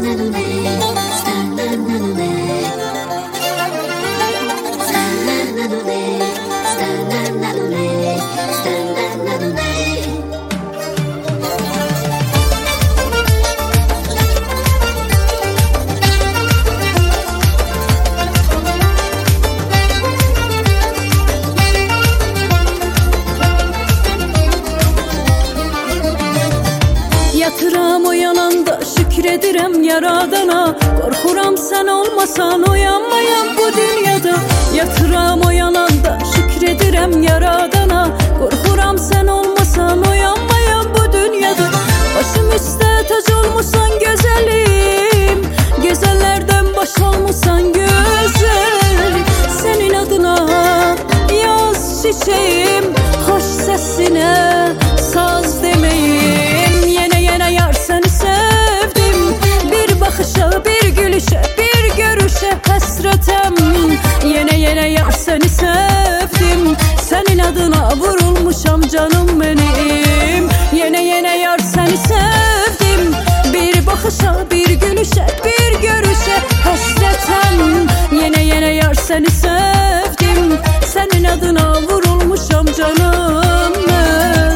Yatıram oyananda şükredirem yaradana. Korkuram sen olmasan uyanmayam bu dünyada. Yatıram oyananda şükredirem yaradana. Korkuram sen olmasan uyanmayam bu dünyada. Başım üstte tac olmuşsan güzelim, güzellerden baş olmuşsan güzel. Senin adına yaz çiçeğim, hoş sesine saz demeyim. Yine yar seni sevdim, bir bakışa, bir gülüşe, bir görüşe hasretem. Yine yar seni sevdim, senin adına vurulmuşam canım benim. Yine yar seni sevdim, bir bakışa, bir gülüşe, bir görüşe hasretem. Yine yar seni sevdim, senin adına vurulmuşam canım benim.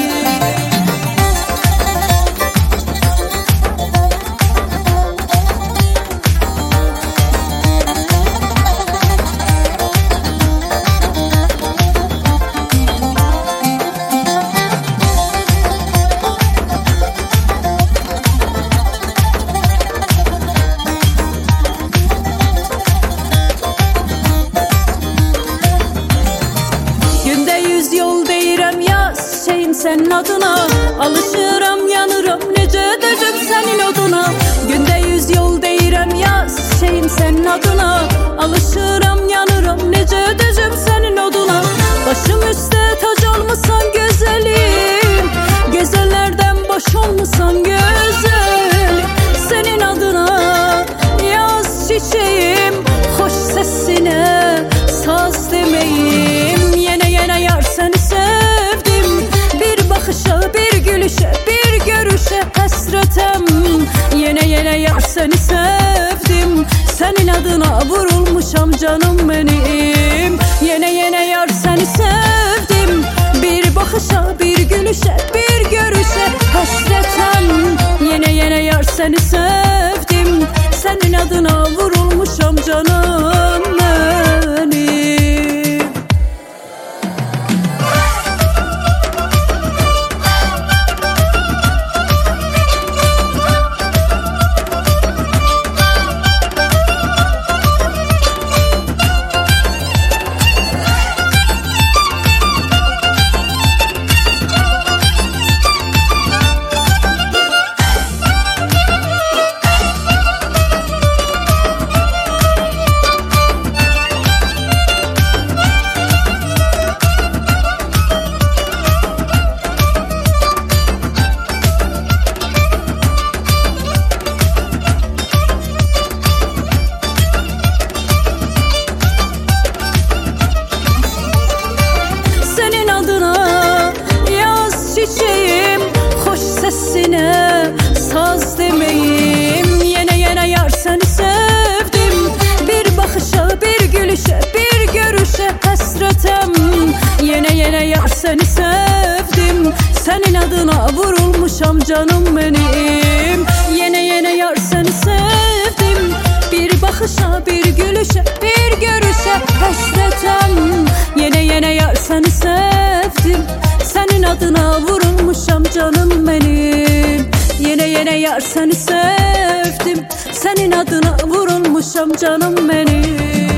Senin adına alışıram, yanıram, nece edeceğim senin oduna. Günde 100 yol deyirəm yaz şeyim senin adına. Alışıram, yanıram, nece edeceğim senin oduna. Başım üstte tac olmuşsan güzelim, güzellerden baş olmuşsan güzel. Senin adına yaz çiçeğim, hoş sesine saz demeyim. Yine yar seni sevdim, bir bakışa, bir gülüşe, bir görüşe hasretem. Yine yar seni sevdim, senin adına vurulmuşam canım benim. Yine yar seni sevdim, bir bakışa, bir gülüşe, bir görüşe hasretem. Yine yar seni sevdim, senin adına vurulmuşam canım benim. Çiçeğim, hoş sesine saz demeyim. Yine yar seni sevdim, bir bakışa, bir gülüşe, bir görüşe hasretem. Yine yar seni sevdim, senin adına vurulmuşam canım benim. Yine yar seni sevdim, bir bakışa, bir gülüşe, bir görüşe hasretem. Yine yar seni sevdim, senin adına vurulmuşam canım benim. Yine yar seni sevdim, senin adına vurulmuşam canım benim.